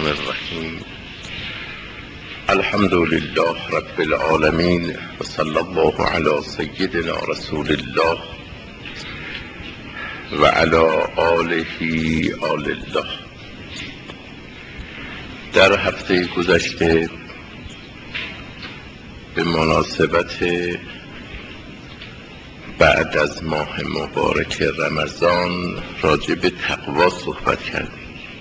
الرحمن الرحیم. الحمد لله رب العالمین و صلی الله علی سیدنا رسول الله و علی آله آل الله. در هفته گذشته به مناسبت بعد از ماه مبارک رمضان راجع به تقوا صحبت کردیم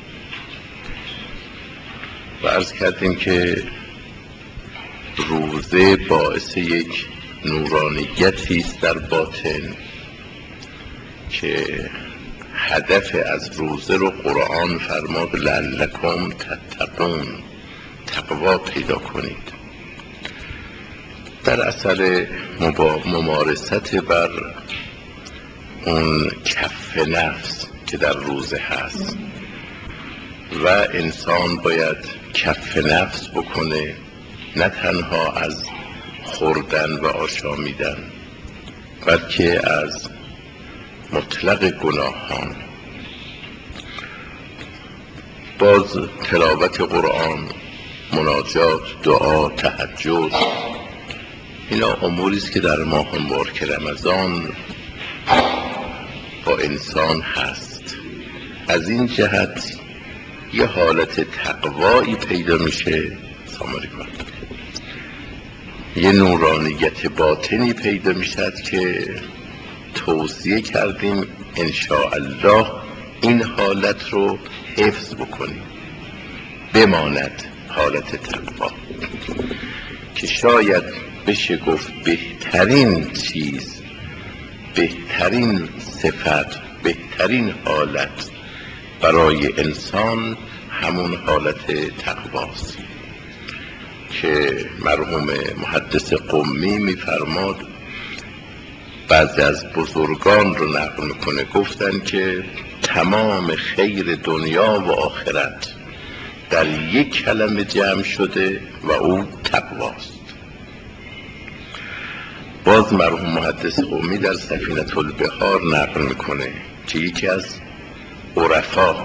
و عرض کردیم که روزه باعث یک نورانیتی است در باطن که هدف از روزه رو قرآن فرمود لعلکم تتقون، تقوا پیدا کنید. در اثر ممارست بر اون کف نفس که در روزه هست و انسان باید کف نفس بکنه، نه تنها از خوردن و آشامیدن بلکه از مطلق گناهان. باز تلاوت قرآن، مناجات، دعا، تهجد، اینا اموری است که در ماه مبارک رمضان با انسان هست. از این جهت یه حالت تقوایی پیدا میشه، یه نورانیت باطنی پیدا میشد که توصیه کردیم انشاءالله این حالت رو حفظ بکنیم، بماند حالت تقوا، که شاید بشه گفت بهترین چیز، بهترین صفت، بهترین حالت برای انسان همون حالت تقواست که مرحوم محدث قمی میفرماد، بعضی از بزرگان رو نقل میکنه، گفتن که تمام خیر دنیا و آخرت در یک کلمه جمع شده و او تقواست. باز مرحوم محدث قمی در سفینة البحار نقل میکنه که یکی از عرفا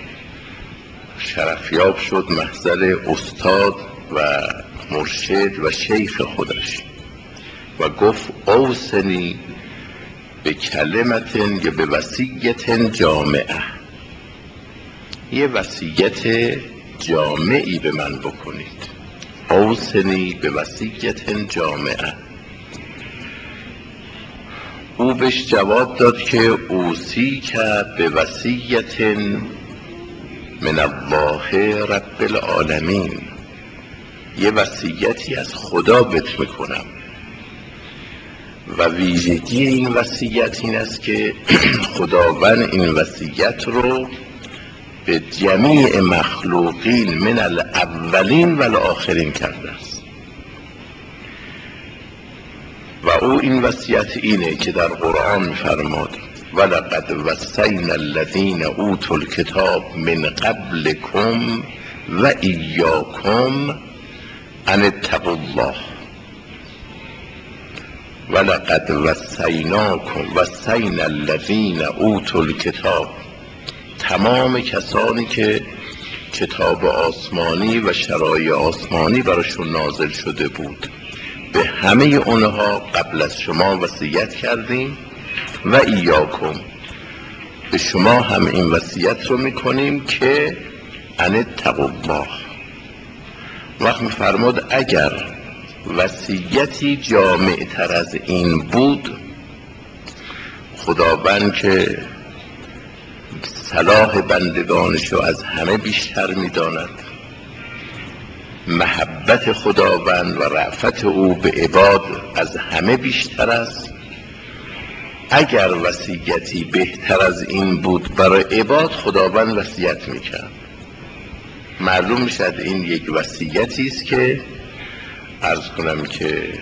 شرفیاب شد محضر استاد و مرشد و شیخ خودش و گفت اوصنی به کلمت یا به وصیت جامعه، یه وصیت جامعی به من بکنید. اوصنی به وصیت جامعه. او بهش جواب داد که اوصی که به وصیت من الله رب العالمین، یه وصیتی از خدا بهت میکنم و ویژگی این وصیت این است که خداوند این وصیت رو به جمیع مخلوقین من الاولین و الاخرین کرده است و او این وصیت اینه که در قرآن می‌فرماد ولقد وصینا الذین اوتوا الکتاب من قبلکم و ایاکم ان اتقوا الله ولقد وصینا الذین اوتوا الکتاب. تمام کسانی که کتاب آسمانی و شرایع آسمانی براشون نازل شده بود، به همه اونها قبل از شما وصیت کردیم و ایاکم، به شما هم این وصیت رو میکنیم که ان اتقوا الله. وقت میفرماد اگر وصیتی جامع تر از این بود، خداوند که صلاح بندگانشو از همه بیشتر میداند، محبت خداوند و رأفت او به عباد از همه بیشتر است، اگر وصیتی بهتر از این بود برای عباد خداوند وصیت میکرد. معلوم شد این یک وصیتی است که عرض کنم که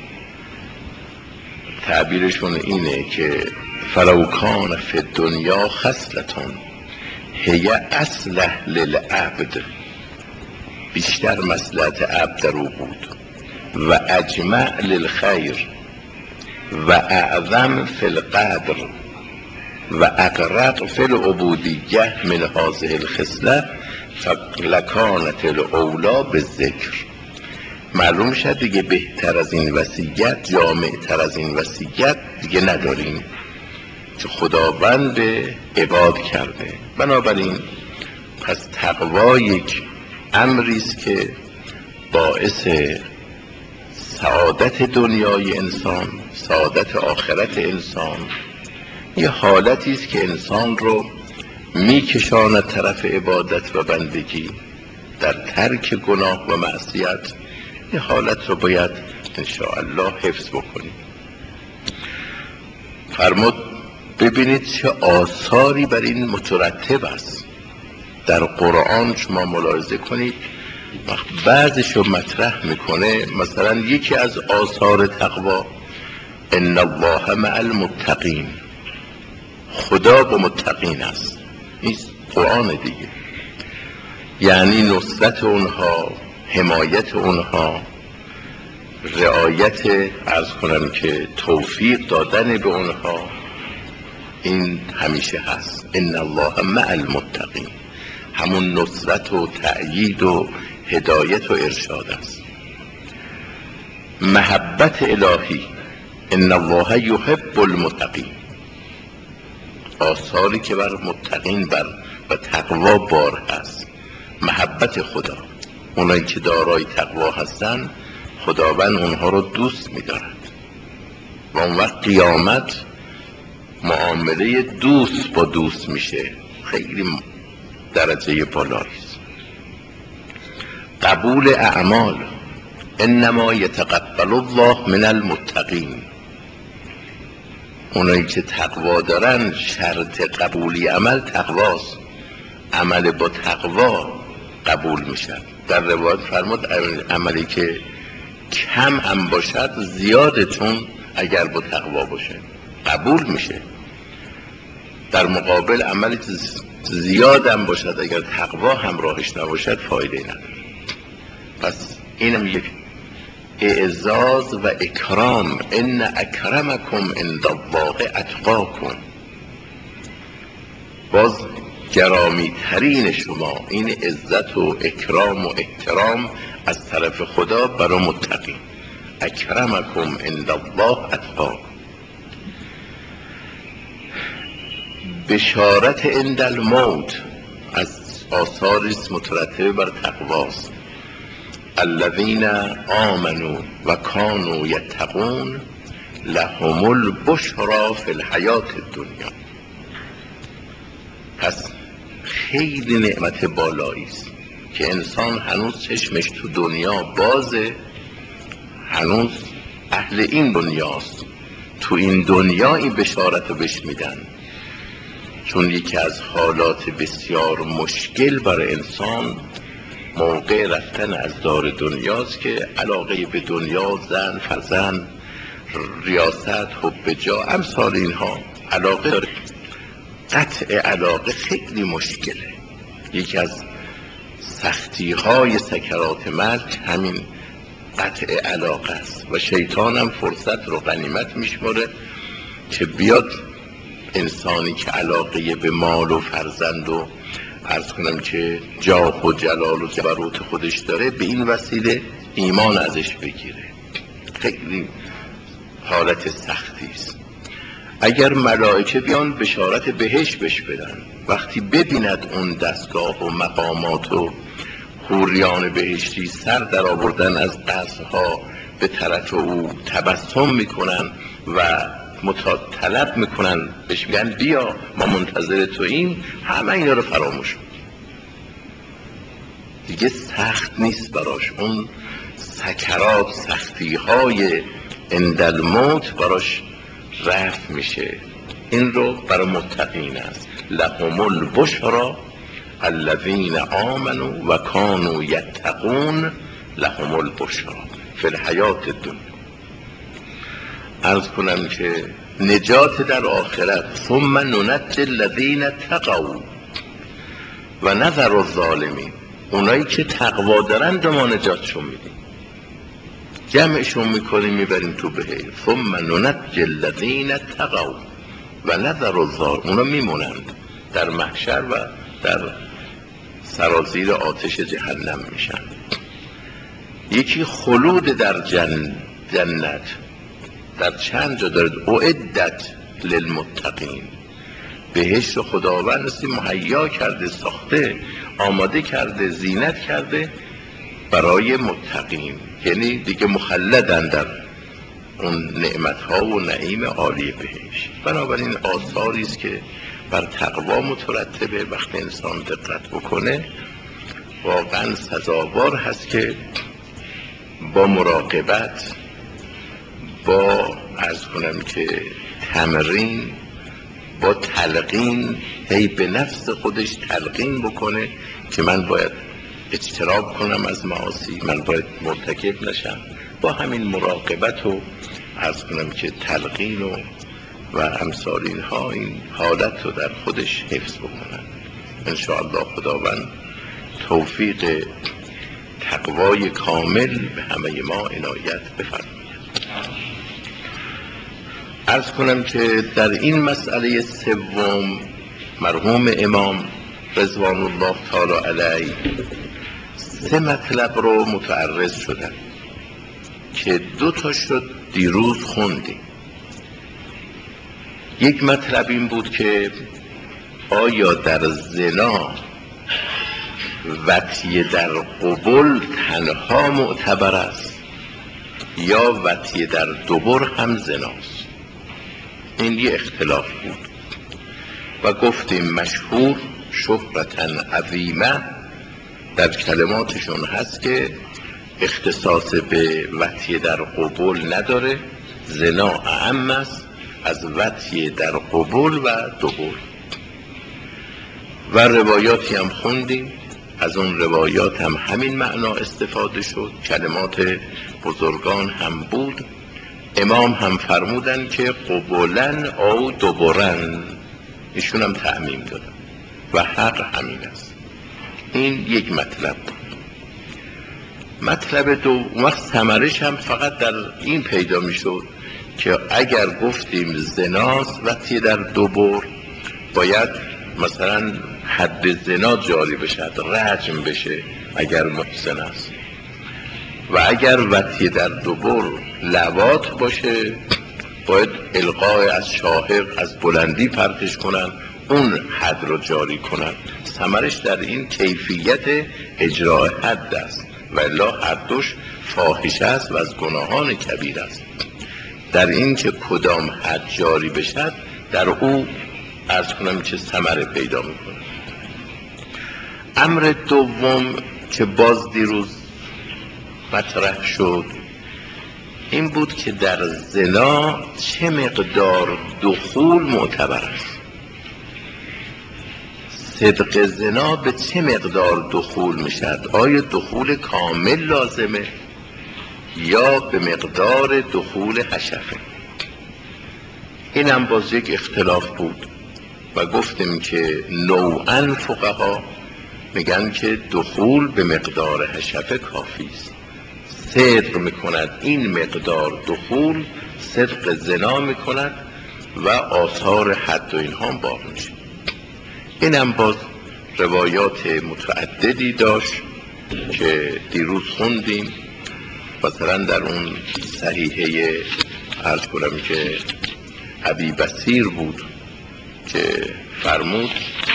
تعبیرشون اینه که فلو کان فی الدنیا خصلتون هی اصلح للعبد، بیشتر مصلحت عبد در او بود و اجمع للخیر و اعظم فی القدر و اقرب فی العبودیه من هذه الخصله لکانت الاولا به ذکر. معلوم شد دیگه بهتر از این وصیت، جامع‌تر از این وصیت دیگه نداریم که خداوند به عباد کرده. بنابراین پس تقوا یک امری است که باعث سعادت دنیای انسان، سعادت آخرت انسان، یه حالتی است که انسان رو میکشاند طرف عبادت و بندگی در ترک گناه و معصیت. یه حالت رو باید انشاءالله حفظ بکنیم. فرمود ببینید چه آثاری بر این مترتب است. در قرآن شما ملاحظه کنید بعضش رو مطرح میکنه. مثلا یکی از آثار تقوا ان الله مع المتقین، خدا با متقین است. این قرآن دیگه، یعنی نصرت اونها، حمایت اونها، رعایت عرض کنم که توفیق دادن به اونها، این همیشه هست. ان الله مع المتقین، همون نصرت و تأیید و هدایت و ارشاد است. محبت الهی ان الله یحب المتقین، آثاری که بر متقین بر و تقوا بار هست. محبت خدا، اونایی که دارای تقوا هستن خداوند اونها رو دوست می‌دارد و اون وقت قیامت معامله دوست با دوست میشه. خیلی درجه بالایی است. قبول اعمال انما یتقبل الله من المتقین، اونایی که تقوا دارن شرط قبولی عمل تقواست. عمل با تقوا قبول میشن. در روایت فرمود عملی که کم هم باشد زیاده، چون اگر با تقوا باشه قبول میشه. در مقابل عملی که زیاد هم باشد اگر تقوا همراهش نباشد فایده نداره. پس اینم یک اعزاز و اکرام. ان اکرمکم عند الله اتقاکم، باز گرامی ترین شما این عزت و اکرام و احترام از طرف خدا برای متقین. اکرمکم عند الله اتقاکم. بشارت عند الموت از آثاری است مترتبه بر تقواست. الذین آمنوا و کانوا یتقون لهم البشری فی الحیاة الدنیا. پس خیلی نعمت بالایی است که انسان هنوز چشمش تو دنیا بازه، هنوز اهل این دنیاست، تو این دنیا این بشارت رو بهش میدن. چون یکی از حالات بسیار مشکل برای انسان موقع رفتن از دار دنیاست که علاقه به دنیا، زن، فرزند، ریاست، حب جا، امثال اینها علاقه داره. قطع علاقه خیلی مشکله. یکی از سختی های سکرات مرگ همین قطع علاقه است و شیطان هم فرصت رو غنیمت میشماره که بیاد انسانی که علاقه به مال و فرزند و عرض کنم که جاه و جلال و جبروت خودش داره به این وسیله ایمان ازش بگیره. خیلی حالت سختی است. اگر ملائکه بیان بشارت بهشت بهش بدن، وقتی ببیند اون دستگاه و مقامات و حوریان بهشتی سر در آوردن از قصرها به طرف او تبسم میکنن و طلب میکنن، بهش میگن بیا ما منتظر تو این، همه اینا رو فراموش کن. دیگه سخت نیست براش. اون سکرات، سختی های اندالموت براش رفت میشه. این رو برای متقین است. لهم البشری الذین آمنوا و کانوا یتقون لهم البشری فی الحیاة الدنیا. عرض کنم که نجات در آخرت. ثم ننجی الذین اتقوا و نذر الظالمین، اونایی که تقوا دارن ما نجاتشون میدیم، جمعشون میکنیم میبریم تو بهشت. ثم ننجی الذین اتقوا و نذر الظالمین، اونا میمونند در محشر و در سرازیر آتش جهنم میشن. یکی خلود در جنت در چند جا دارد، اعدت للمتقین، بهشت خداوند است مهیا کرده، ساخته، آماده کرده، زینت کرده برای متقین، یعنی دیگه مخلدن در اون نعمتها و نعیم عالی بهشت. بنابراین آثاری است که بر تقوا مترتبه. وقتی انسان دقت بکنه واقعا سزاوار هست که با مراقبت، با عرض کنم که تمرین، با تلقین، هی به نفس خودش تلقین بکنه که من باید اجتناب کنم از معاصی، من باید مرتکب نشم. با همین مراقبت و عرض کنم که تلقین و امثال اینها این حالت رو در خودش حفظ بکنن. انشاءالله خداوند توفیق تقوای کامل به همه ما عنایت بفرماید. عرض کنم که در این مسئله سوم مرحوم امام رضوان الله تعالی علیه 3 مطلب رو متعرض شدن که 2 تا شد دیروز خوندیم. یک مطلب این بود که آیا در زنا وطیه در قبل تنها معتبر است یا وطیه در دبر هم زناست؟ این یه اختلاف بود و گفتیم مشهور شهرتن عظیمه در کلماتشون هست که اختصاص به وطیه در قبل نداره، زنا اعم است از وطیه در قبل و دبر. و روایاتی هم خوندیم، از اون روایات هم همین معنا استفاده شد، کلمات بزرگان هم بود. امام هم فرمودن که قبولن او دبرن، ایشون هم تعمیم دادن و حق همین است. این یک مطلب بود. مطلب دوم ثمرش هم فقط در این پیدا می شد که اگر گفتیم زناست وقتی در دبر باید مثلا حد زنا جاری بشه، رجم بشه اگر محسن است، و اگر وطیه در دبر لواط باشه باید القای از شاهق از بلندی پرتش کنن، اون حد رو جاری کنن. ثمرش در این کیفیت اجرای حد است و الا هر دوش فاحشه است و از گناهان کبیر است. در این که کدام حد جاری بشد در او عرض کنم چه ثمره پیدا میکنه. امر دوم که باز دیروز مطرح شد این بود که در زنا چه مقدار دخول معتبر است. صدق زنا به چه مقدار دخول میشد؟ آیا دخول کامل لازمه یا به مقدار دخول حشفه؟ این هم باز یک اختلاف بود و گفتیم که نوعاً فقها میگن که دخول به مقدار حشفه کافی است. صدق میکند این مقدار دخول صدق زنا میکند و آثار حد و اینها باقی میشه. این هم باز روایات متعددی داشت که دیروز خوندیم. مثلا در اون صحیحه عرض کنم که ابی بصیر بود که فرمود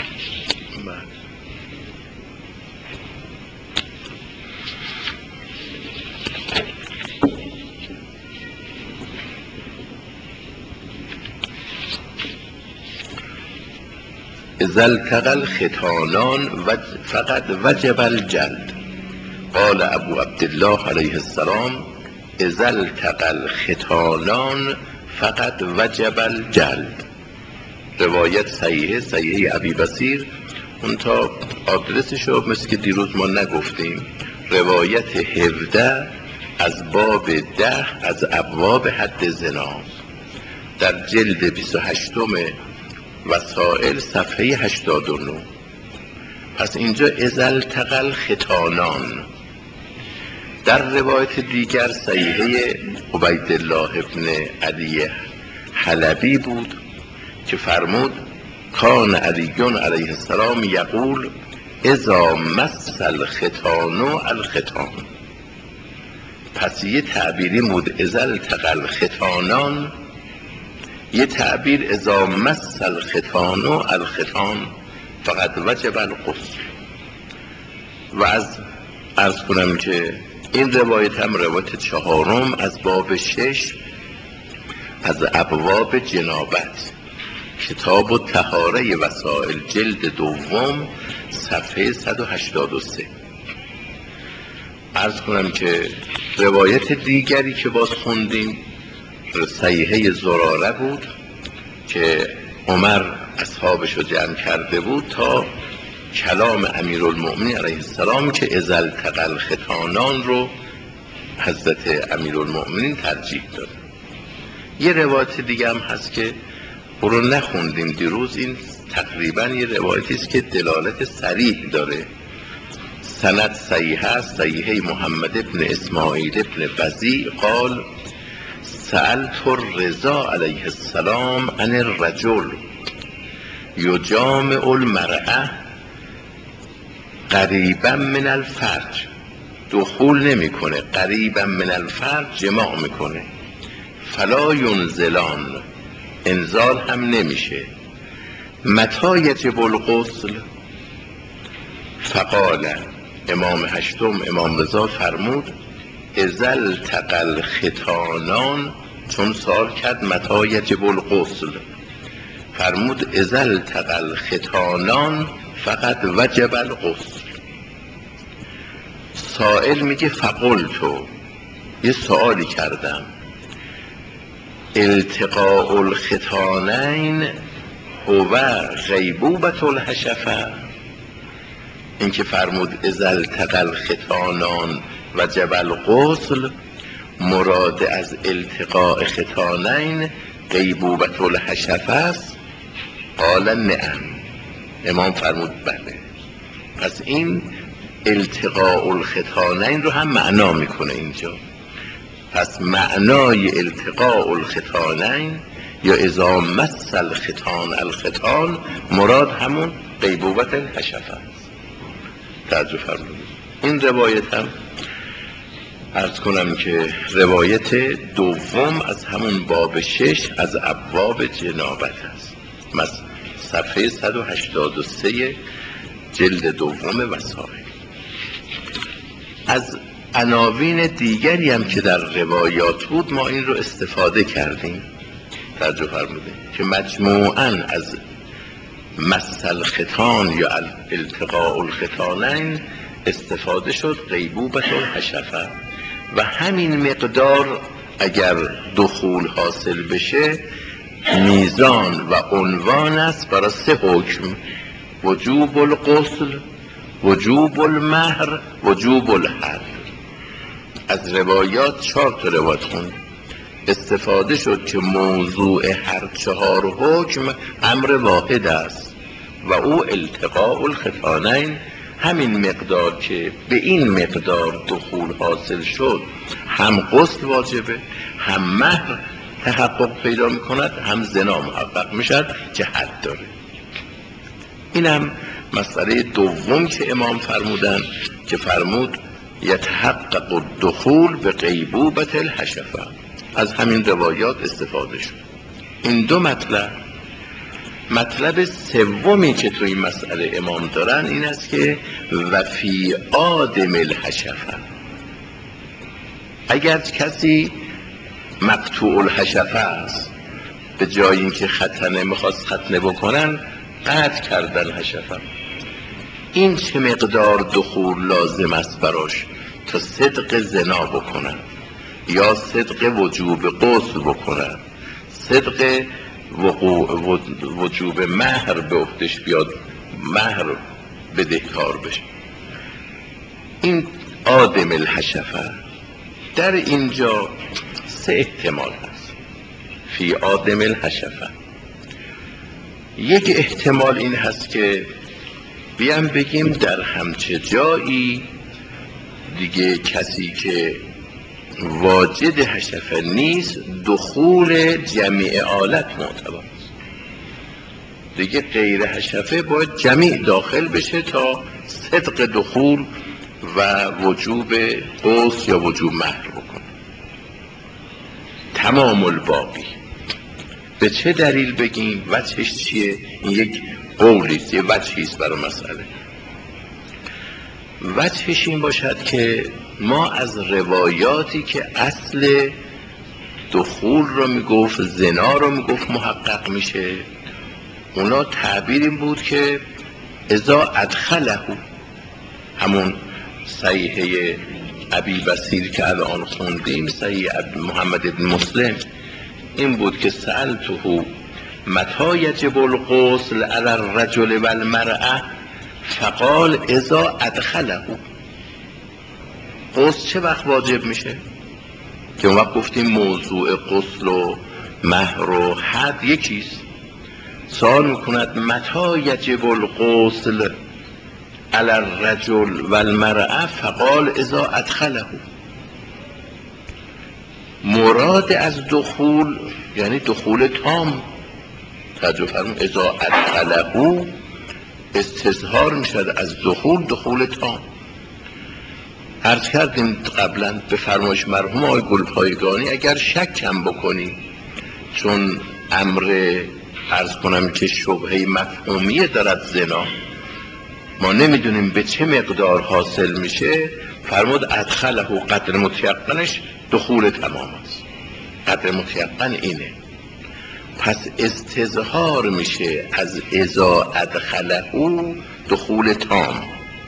اذا التقى الختانان فقد وجب الجلد. قال ابو عبدالله علیه السلام اذا التقى الختانان فقد وجب الجلد. روایت صحیحه ابی بصیر، اون تا آدرسشو مثل که دیروز ما نگفتیم، روایت 17 از باب 10 از ابواب حد زنا در جلد 28 وسائل صفحه 89. پس اینجا اذا التقى الختانان. در روایت دیگر صحیحه عبیدالله ابن علی حلبی بود که فرمود کان علی علیه السلام یقول اذا مس الختان الختان. پس یه تعبیری بود اذا التقى الختانان، یه تعبیر اذا مس الختان الختان فقط وجب الغسل. و عرض کنم که این روایت هم روایت چهارم از باب 6 از ابواب جنابت، کتاب الطهاره وسائل، جلد دوم، صفحه 183. عرض کنم که روایت دیگری که باز خوندیم صحیحه زراره بود که عمر اصحابش رو جمع کرده بود تا کلام امیرالمؤمنین علیه السلام که اذا التقى الختانان رو حضرت امیرالمؤمنین ترجیح داد. یه روایت دیگه هم هست که او رو نخوندیم دیروز، این تقریبا یه روایتی است که دلالت صریح داره، سند صحیح است، صحیحه محمد ابن اسماعیل ابن بزیع قال سألت الرضا علیه السلام عن الرجل یجامع المرأة قریبا من الفرج، دخول نمیکنه، قریبا من الفرج جماع میکنه، فلا ینزلان، انزال هم نمیشه، متى یجب الغسل؟ فقال، امام هشتم امام رضا فرمود اذا التقى الختانان، چون سوال کرد متى یجب الغسل، فرمود اذا التقى الختانان فقط وجب الغسل. سائل میگه فقلتو، یه سوالی کردم، التقاء الختانین هو غیبوبة الحشفه، این که فرمود اذا التقى الختانان وجب الغسل، مراد از التقاء ختانین غیبوبة الحشفه است؟ قال نعم، امام فرمود بله. پس این التقاء الختانین رو هم معنا میکنه اینجا. پس معنای التقاء الختانین یا اذا مس الختان الختان مراد همون غیبوبة الحشفه است. توجه فرمودید. این روایت هم عرض کنم که روایت دوم از همون باب 6 از ابواب جنابت است، صفحه 183 جلد دوم وسائل. از عناوین دیگری هم که در روایات بود ما این رو استفاده کردیم، توجه فرمودید، که مجموعاً از مس الختان یا التقاء الختانین استفاده شد غیبوبة الحشفه، و همین مقدار اگر دخول حاصل بشه میزان و عنوان است برای 3 حکم: وجوب الغسل، وجوب المهر، وجوب الحد. از روایات 4 تا روایت خوند استفاده شد که موضوع هر 4 حکم امر واحد است و او التقاء الختانین. همین مقدار که به این مقدار دخول حاصل شد هم غسل واجبه، هم مهر تحقق پیدا میکند، هم زنا محقق میشد که حد داره. اینم مسئله دوم که امام فرمودن که فرمود یتحقق الدخول به غیبوبة الحشفه. از همین روایات استفاده شد. این 2 مطلب سومی که تو این مسئله امام دارن این است که و فی آدم الحشفه، اگر کسی مقطوع الحشفه است، به جای اینکه ختنه میخواست ختنه بکنن قطع کردن حشفه، این چه مقدار دخول لازم است براش تا صدق زنا بکنن یا صدق وجوب غسل بکنن، صدق وجوب مهر به عهدش بیاد، مهر بدهکار بشه. این آدم الحشفه در اینجا 3 احتمال هست فی آدم الحشفه. یک احتمال این هست که بیام بگیم در همچه جایی دیگه کسی که واجد حشفه نیست دخول جمیع آلت معتبر است، دیگه غیر حشفه باید جمیع داخل بشه تا صدق دخول و وجوب غسل یا وجوب مهر بکنه. تمام الباقی به چه دلیل بگیم؟ وجهش چیه؟ این یک قولیست، یه وجهیست برای مسئله. وجهش این باشد که ما از روایاتی که اصل دخول رو میگفت، زنا رو میگفت محقق میشه، اونا تعبیر این بود که اذا ادخله، همون صحیحه ابی بصیر که الان خوندیم، صحیح محمد ابن مسلم، این بود که سألته متى یجب الغسل علی الرجل و المرأة فقال اذا ادخله. غسل چه وقت واجب میشه؟ که اون وقت گفتیم موضوع غسل و مهر و حد یکیست. سوال میکند متى یجب الغسل علی الرجل و المرأة فقال اذا ادخله. مراد از دخول یعنی دخول تام. توجه فرمایید، اذا ادخله استظهار میشد از دخول، دخول تام. عرض کردیم قبلا به فرمایش مرحوم آقای گلپایگانی اگر شک هم بکنی، چون امر عرض کنم که شبهه مفهومیه دارد زنا، ما نمیدونیم به چه مقدار حاصل میشه، فرمود ادخله قدر متیقنش دخول تمام است. قدر متیقن اینه. پس استظهار میشه از اذا ادخله دخول تام.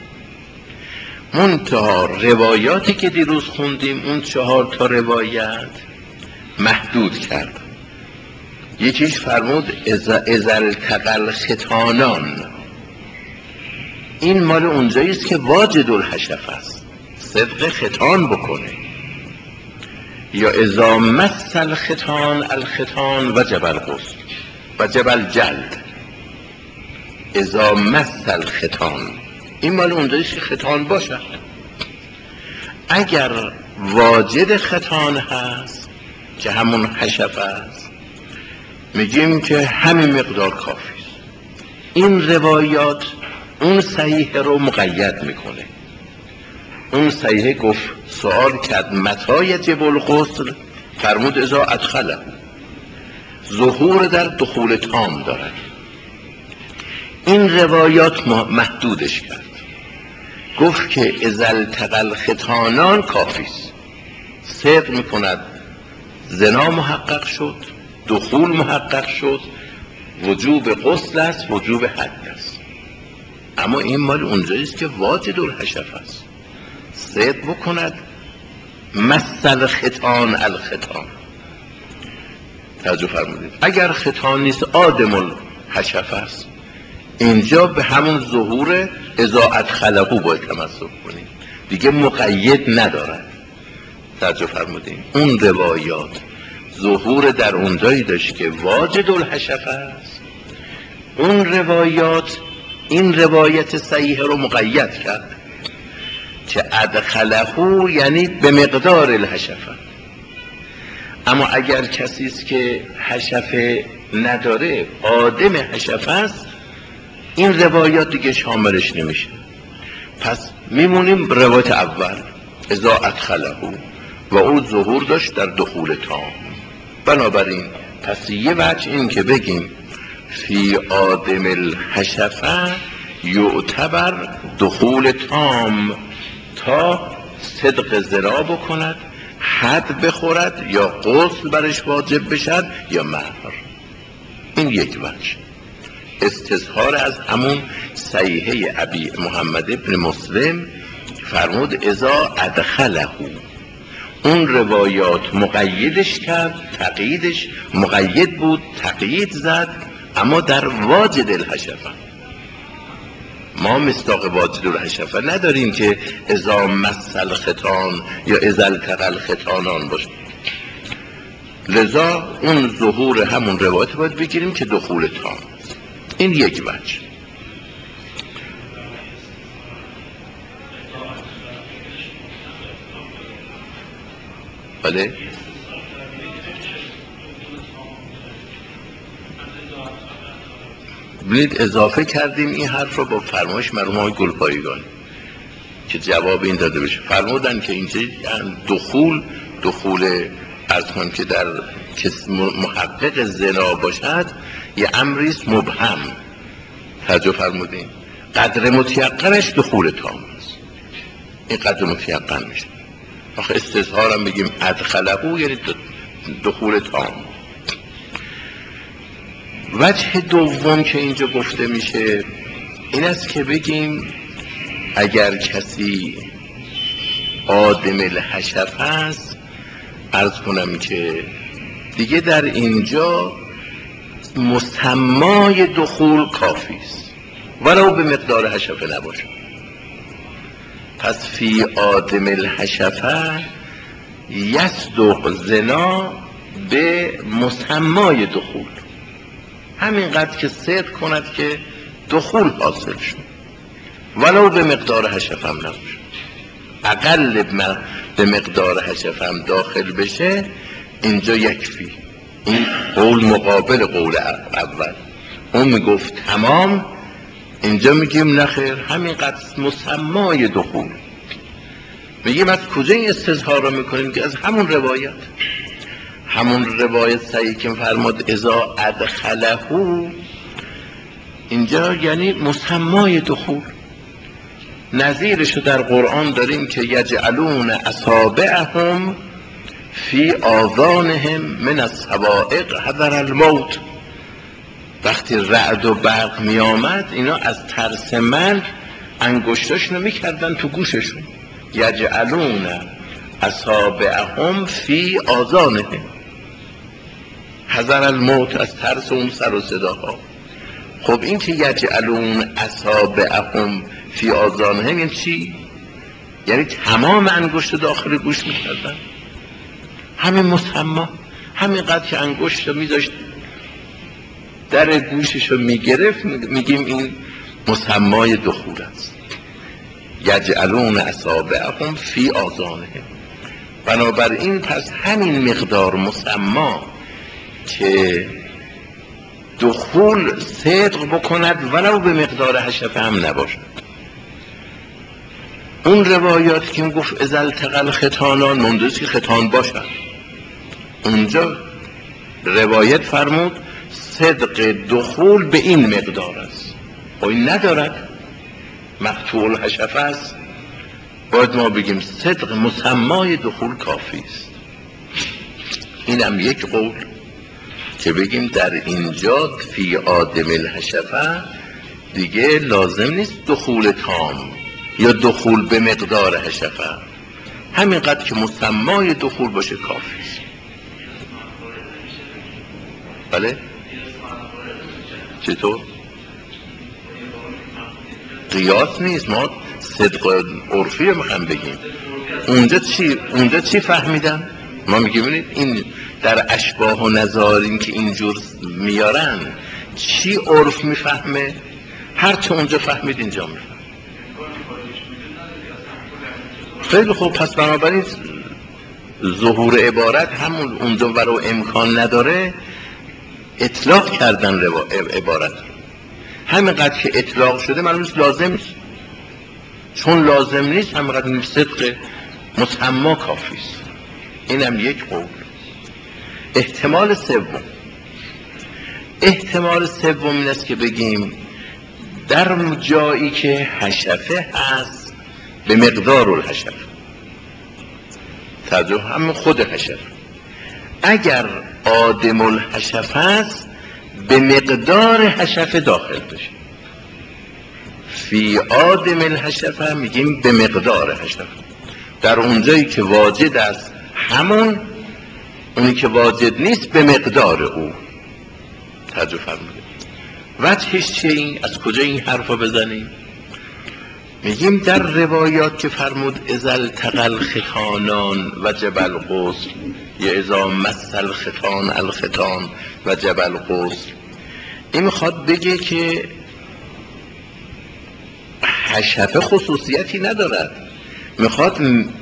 منتها روایاتی که دیروز خوندیم، اون 4 تا روایت محدود کرد. یکیش فرمود اذا التقى الختانان، این مال اونجاییست که واجد الحشف است، صدق ختان بکنه. یا اذا مس الختان وجب الغسل وجب الجلد. اذا مس الختان، این مال اونجاییست که ختان باشد. اگر واجد ختان هست که همون حشف است، میگیم که همین مقدار کافی است. این روایات اون صحیح رو مقید میکنه. اون صحیح گفت، سوال کرد متى یجب الغسل، فرمود اذا ادخله، ظهور در دخول تام دارد. این روایات محدودش کرد، گفت که اذا التقى الختانان کافی است، صدق میکند زنا محقق شد، دخول محقق شد، وجوب غسل است، وجوب حد است. اما این مال اونجاییست که واجد الحشف است، صدق بکند مس الختان الختان. توجه فرمودید. اگر ختان نیست آدم الحشف است، اینجا به همون ظهور اذا ادخله باید تمسک کنید، دیگه مقید ندارد. توجه فرمودید. اون روایات ظهور در اونجایی داشت که واجد الحشف است، اون روایات این روایت صحیح رو مقید کرد که ادخله یعنی به مقدار الحشفه. اما اگر کسی است که حشفه نداره، آدم حشفه است، این روایات دیگه شاملش نمیشه. پس میمونیم روایت اول اذا ادخله و اون ظهور داشت در دخول تام. بنابراین پس یه وجه این که بگیم فی آدم الحشفه یعتبر دخول تام، تا صدق زنا بکند، حد بخورد، یا غسل برش واجب بشد یا مهر. این یک وجه استظهار از همون صحیحه ابی محمد ابن مسلم، فرمود اذا ادخله. اون روایات مقیدش کرد، تقییدش مقید بود، تقیید زد، اما در واجد الحشفه. ما مصداق واجد الحشفه نداریم که اذا مس الختان یا اذا التقى الختانان باشه. لذا اون ظهور همون روایت باید بگیریم که دخول تام. این یک وجه. بله ببینید اضافه کردیم این حرف رو با فرمایش مرحوم آقای گلپایگانی که جواب این داده بشه. فرمودن که اینجا دخول عرض کنم که در محقق زنا باشد یه امریست مبهم. توجه فرمودین قدر متیقنش دخول تام است. این قدر متیقن میشه. آخه استظهارم بگیم ادخله یعنی دخول تام. وجه دوم که اینجا گفته میشه این است که بگیم اگر کسی آدم الحشف است، عرض کنم که دیگه در اینجا مسمای دخول کافی است ولو به مقدار حشفه نباشه. پس فی آدم الحشفه یصدق زنا به مسمای دخول، همینقدر که صدق کند که دخول حاصل شد ولو به مقدار حشفه هم نباشه. اقل به مقدار حشفه هم داخل بشه اینجا یکفی. این قول مقابل قول اول. اون میگفت تمام، اینجا میگیم نخیر همینقدر مسمای دخول. میگیم از کجا این استظهار رو میکنیم؟ که از همون روایت صحیح که فرمود اذا ادخله، اینجا یعنی مسمای دخول. نظیرشو در قرآن داریم که یجعلون اصابعهم فی آذانهم من الصواعق حذر الموت. وقتی رعد و برق می آمد اینا از ترس مرگ انگشتاشونو میکردن تو گوششون. یجعلون اصابعهم فی آذانهم حذر الموت، از ترس اون سر و صداها. خب این که یجعلون اصابعهم فی آذانهم یعنی چی؟ یعنی تمام انگشت داخل گوش میکردن. همین مسما، همینقدر که انگشت رو میذاشت در گوشش رو میگرفت، میگیم این مسمای دخول است. یجعلون اصابعهم فی آذانهم. بنابراین پس همین مقدار مسما که دخول صدق بکند ولو به مقدار حشفه هم نباشد. اون روایات که گفت اذا التقى الختانان مندوز که ختان باشد، اونجا روایت فرمود صدق دخول به این مقدار است. و این ندارد، مقطوع الحشفه است. باید ما بگیم صدق مسمای دخول کافی است. اینم یک قول که بگیم در اینجا فی آدم الحشفه دیگه لازم نیست دخول تام یا دخول به مقدار حشفه، همینقدر که مسمای دخول باشه کافی است. بله؟ چطور؟ قیاس نیست، ما صدق عرفی رو میخوام بگیم. اونجا چی فهمیدن؟ ما میگیم این در اشباه و نظارین که اینجور میارن چی عرف میفهمه؟ هر چه اونجا فهمید اینجا میفهم. خیلی خوب، پس بنابراین ظهور عبارت همون اونجا برای امکان نداره اطلاق کردن عبارت. همینقدر که اطلاق شده معلوم نیست لازم نیست. چون لازم نیست همینقدر صدق مسما کافی است. اینم یک قول. احتمال سوم این است که بگیم در جایی که حشفه هست به مقدار الحشفه، توجه همین خود حشفه، اگر آدم الحشفه است به مقدار حشفه داخل بشه. فی آدم الحشفه میگیم به مقدار حشفه، در اونجایی که واجد است همون، اونی که واجد نیست به مقدار او. توجه فرمودید. وجهش چیه؟ این از کجا این حرفا بزنیم؟ میگیم در روایات که فرمود اذا التقى الختانان وجب الغسل یا اذا مس الختان الختان وجب الغسل، این میخواد بگه که حشفه خصوصیتی ندارد، میخواد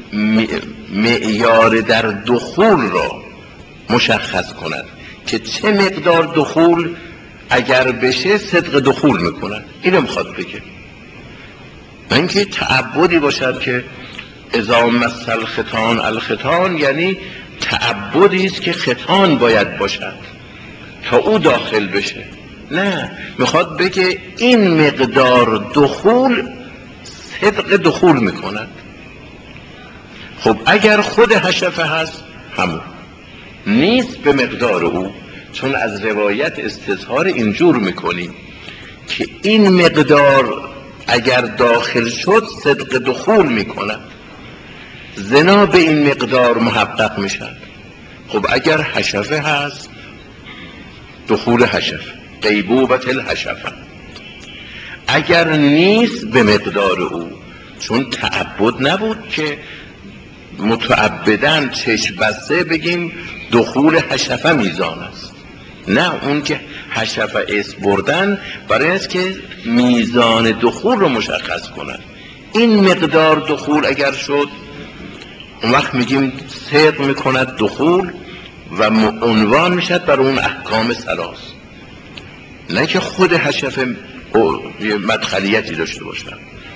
معیار در دخول را مشخص کند که چه مقدار دخول اگر بشه صدق دخول میکنن. اینو میخواد بگه، نه اینکه تعبدی باشد که اذا مس الختان الختان، یعنی تعبدی است که ختان باید باشد تا او داخل بشه. نه، میخواد بگه این مقدار دخول صدق دخول میکند. خب اگر خود حشفه هست همون نیست به مقدار او، چون از روایت استظهار اینجور میکنیم که این مقدار اگر داخل شد صدق دخول میکند، زنا به این مقدار محقق میشد. خب اگر حشفه هست دخول حشفه، غیبوبت الحشفه. اگر نیست به مقدار او، چون تعبد نبود که متعبدن چشم بسته بگیم دخول حشفه میزان است. نه، اون که حشفه اسم بردن برای است که میزان دخول رو مشخص کنن. این مقدار دخول اگر شد اون وقت میگیم صدق میکند دخول و عنوان میشد بر اون احکام ثلاث. نه که خود حشفه مدخلیتی داشته باشد.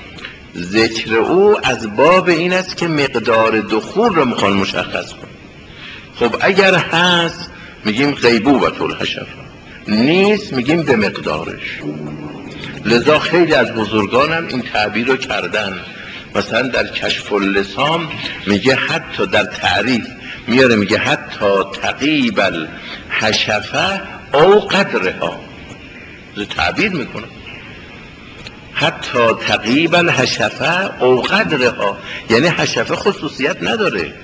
ذکر او از باب این است که مقدار دخول رو میخوان مشخص کن. خب اگر هست میگیم غیبوبت الحشفه، نیست میگیم به مقدارش. لذا خیلی از بزرگانم این تعبیر رو کردن. مثلا در کشف اللسان میگه حتی در تعریف میاره، میگه حتی تقیب الحشفه او قدرها، تعبیر میکنه حتی تقیب الحشفه او قدرها، یعنی حشفه خصوصیت نداره.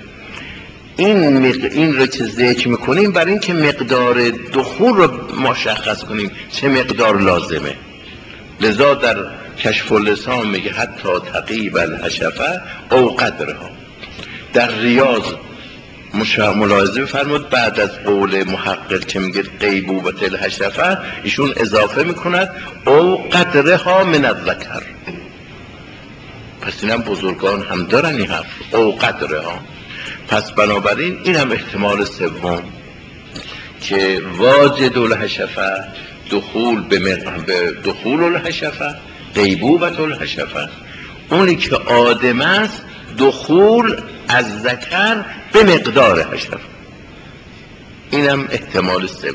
این رو که ذکر میکنیم برای این که مقدار دخول رو مشخص کنیم چه مقدار لازمه. لذا در کشف اللسان میگه حتی تقیب الحشفه او قدرها. در ریاض ملاحظه بفرمود بعد از قول محقق که میگه غیبوبت الحشفه ایشون اضافه میکند او قدرها من الذکر. پس اینم بزرگان هم دارن این حرف، او قدرها. پس بنابراین این هم احتمال سوم که واجد الحشفه دخول به دخول الحشفه، غیبوبت الحشفه، اونی که آدم است دخول از ذکر به مقدار حشفه. اینم احتمال سوم.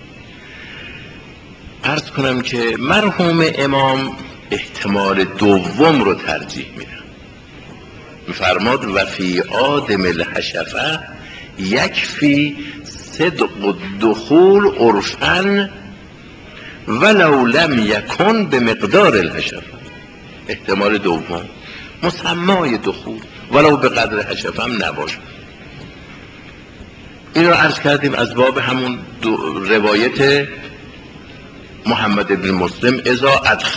عرض کنم که مرحوم امام احتمال دوم رو ترجیح میدن. میفرماد و فی آدم الحشفه یکفی صدق الدخول عرفاً ولو لم یکن به مقدار الحشفه. احتمال دوم مسمای دخول ولو به قدر حشفه هم نباشد. این رو عرض کردیم از باب همون روایت محمد بن مسلم اذا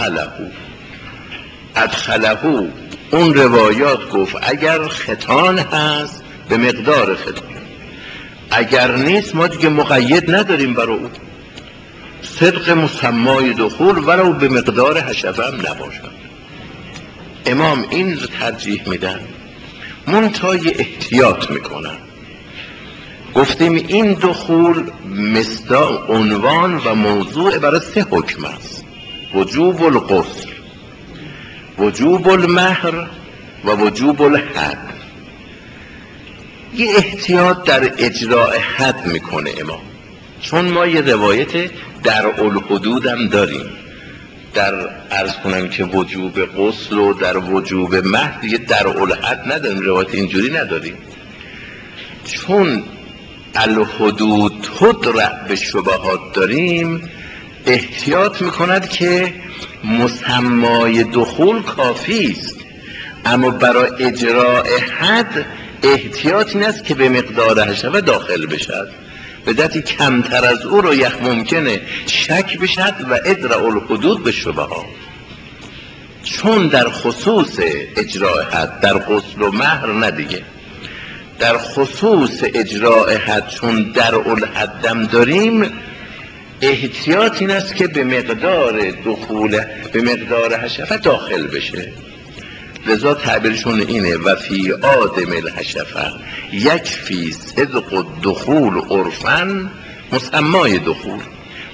ادخله اون روایات گفت اگر ختان هست به مقدار ختان، اگر نیست ما دیگه مقید نداریم برای او، صدق مسمای دخول ولو به مقدار حشفه هم نباشد. امام این رو ترجیح میدن، منتهای احتیاط میکنن. گفتیم این دخول مصداق عنوان و موضوع برای 3 حکم است: وجوب الغسل، وجوب المهر و وجوب الحد. یه احتیاط در اجراء حد میکنه امام، چون ما یه روایت درء الحدود هم داریم. در عرض کنم که وجوب غسل و در وجوب مهر یه درء الحد نداریم، روایت اینجوری نداریم. چون الحدود تدرع به شبهات داریم، احتیاط میکند که مسمای دخول کافی است، اما برای اجراء حد احتیاط این است که به مقدار حشفه داخل بشد. به دتی کمتر از او رو ممکنه شک بشد و ادرع الحدود به شبهات. چون در خصوص اجراء حد در غسل و مهر ندیگه، در خصوص اجراء حد چون درء الحدم داریم، احتیاط این است که به مقدار دخول به مقدار حشفه داخل بشه. لذا تعبیرشون اینه و فی آدم الحشفه یکفی صدق الدخول عرفاً، مسمای دخول،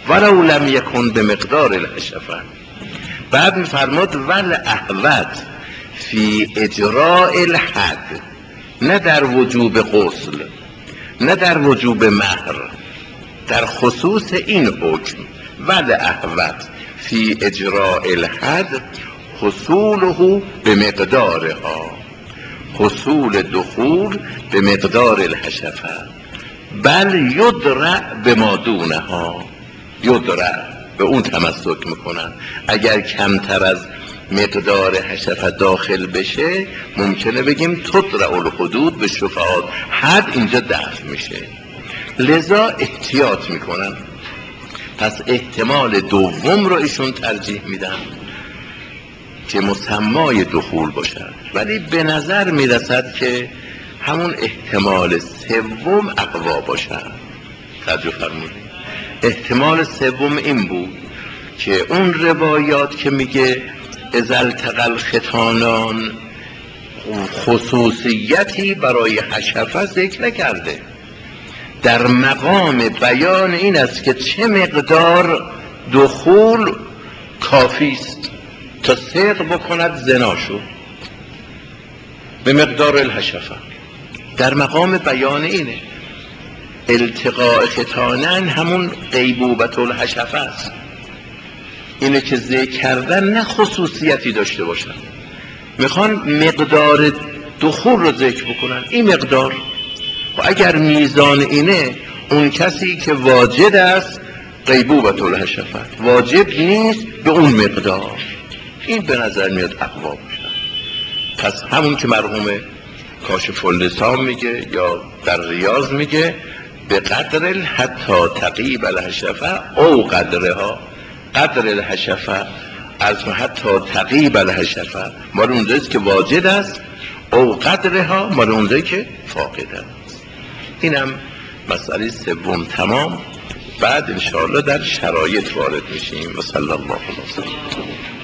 ولو لم یکن به مقدار الحشفه. بعد میفرماد ول احوط فی اجراء الحد، نه در وجوب غسل، نه در وجوب مهر، در خصوص این حکم ول احوط فی اجراء الحد حصوله به مقدارها، حصول دخول به مقدار الحشفه، بل یدرع به ما دونها، یدرع به اون تمسک میکنن. اگر کمتر از مقدار حشفه داخل بشه ممکنه بگیم تدرع الحدود به شفاعات، حد اینجا دفع میشه، لذا احتیاط میکنن. پس احتمال دوم رو ایشون ترجیح میدن که مسمای دخول باشد، ولی به نظر میرسد که همون احتمال سوم اقوا باشد. توجه فرمودید؟ احتمال سوم این بود که اون روایات که میگه اذا التقى الختانان خصوصیتی برای حشفه ذکر نکرده، در مقام بیان این است که چه مقدار دخول کافی است تا صدق بکند زناشو به مقدار الحشفه. در مقام بیان اینه. التقاء ختانن همون غیبوبت الحشفه است، اینه که ذکر کردن نه خصوصیتی داشته باشن، میخوان مقدار دخول رو ذکر بکنن. این مقدار و اگر میزان اینه، اون کسی که واجد است غیبوبت الحشفه، واجب نیست به اون مقدار. این به نظر میاد اقوا باشه. پس همون که مرحوم کاشف اللسان میگه یا در ریاض میگه به قدر حتی تقیب الحشفه او قدرها، قدر الحشفه از حتی تقیب الحشفه مال اونجاییست که واجد است، او قدرها مال اونجایی که فاقد است. اینم مسئله سوم تمام. بعد انشاءالله در شرایط وارد میشیم. و صلی الله علیه و سلم.